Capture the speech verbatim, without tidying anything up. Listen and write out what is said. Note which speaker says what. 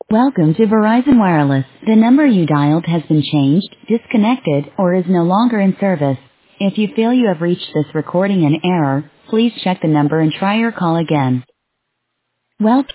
Speaker 1: Welcome to Verizon Wireless. The number you dialed has been changed, disconnected, or is no longer in service. If you feel you have reached this recording in error, please check the number and try your call again. Welcome.